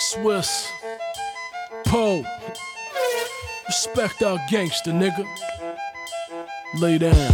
Swiss, Poe, respect our gangster, nigga. Lay down.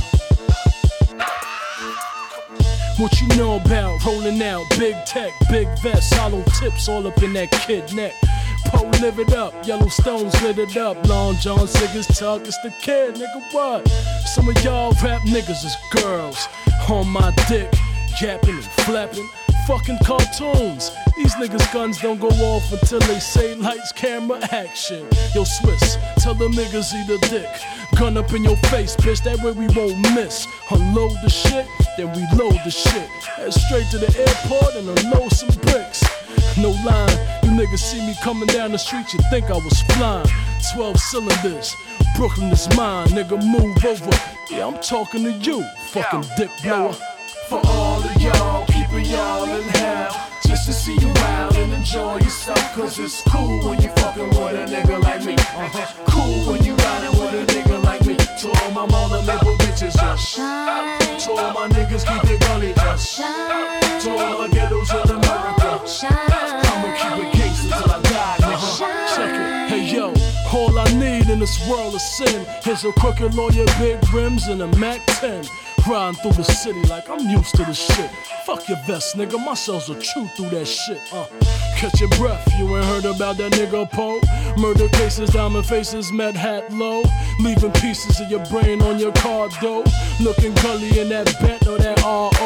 What you know about rolling out? Big tech, big vest, hollow tips all up in that kid neck. Poe live it up, Yellowstones lit it up. Long John Siggers talk, it's the kid, nigga, what? Some of y'all rap niggas is girls on my dick, yapping and flapping, fucking cartoons. These niggas' guns don't go off until they say lights, camera, action. Yo, Swiss, tell them niggas eat a dick. Gun up in your face, bitch, that way we won't miss. Unload the shit, then reload the shit. Head straight to the airport and unload some bricks. No line, you niggas see me coming down the street, you think I was flying. 12 cylinders, Brooklyn is mine, nigga, move over. Yeah, I'm talking to you, fucking dick blower. For all of y'all, keeping y'all in hell, just to see you out and enjoy yourself. Cause it's cool when you fucking with a nigga like me. Cool when you riding with a nigga like me. To all my mother maple bitches, just shine. To all my niggas keep it gully, just shine. To all my ghettos in America, shine. I'ma keep it gangsta till I die, nigga. Check it, hey yo, all I need in this world of sin is a crooked lawyer, big rims, and a Mac 10. Riding through the city like I'm used to the shit. Fuck your vest, nigga, my cells are true through that shit. Catch your breath, you ain't heard about that nigga Poe? Murder cases, diamond faces, met hat low. Leaving pieces of your brain on your car door. Looking gully in that Bent or that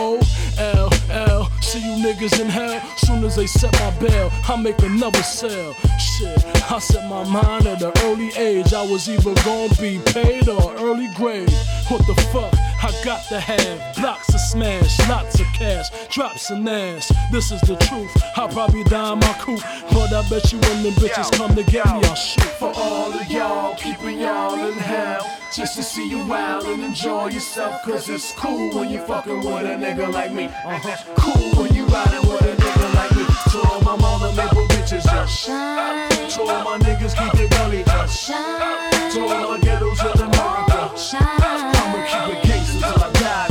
R.O.L.L. See you niggas in hell, soon as they set my bail, I make another sale. Shit, I set my mind at an early age. I was either gonna be paid or early grade. What the fuck? I got to have blocks to smash, lots of cash, drops of ass. This is the truth. I'll probably die in my coupe, but I bet you when them bitches come to get me, I'll shoot. For all of y'all, keeping y'all in hell, just to see you out and enjoy yourself. Cause it's cool when you fucking with a nigga like me. Cool when you riding with a nigga like me. To all my mother maple bitches, just shine. To all my niggas keep it gully, just shine. To all my ghettos in America, shine. I'ma keep it gangsta till I die,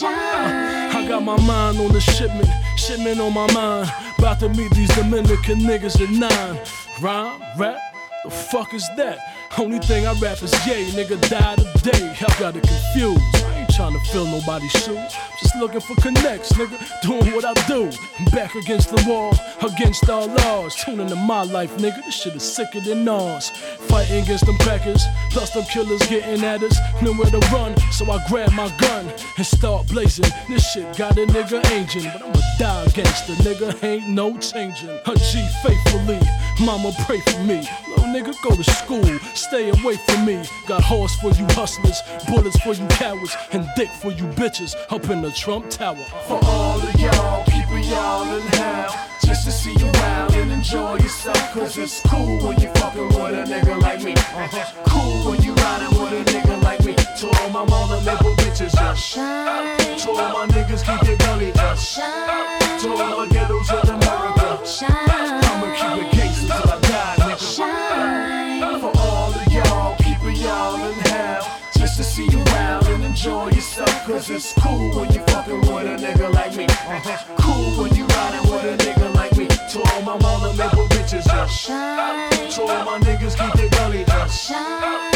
nigga. I got my mind on the shipment on my mind. About to meet these Dominican niggas at 9. Rhyme, rap, the fuck is that? Only thing I rap is yay, nigga die today. I got it confused, I ain't tryna fill nobody's shoes. Just looking for connects, nigga, doing what I do. Back against the wall, against all laws. Tune into my life, nigga, this shit is sicker than ours. Fighting against them crackers, plus them killers getting at us. Nowhere to run, so I grab my gun and start blazing. This shit got a nigga aging, but I'ma die against the nigga, ain't no changing. A G faithfully, mama pray for me. Little nigga go to school, stay away from me. Got horse for you hustlers, bullets for you cowards, and dick for you bitches up in the Trump Tower. For all of y'all, keeping y'all in hell, just to see you out and enjoy yourself. Cause it's cool when you fucking with a nigga like me. Cool when you riding with a nigga like me. To all my mother maple bitches, just shine. To all my niggas keep it gully, just shine. To all my ghettos in America, shine. I'ma keep it gangsta till I die, nigga. Shine. For all of y'all, keeping y'all in hell, just to see you out and enjoy yourself. Cause it's cool when you fucking with a nigga like me. Cool when you riding with a nigga like me. To all my mother maple bitches, just shine. To all my niggas keep it gully, just shine.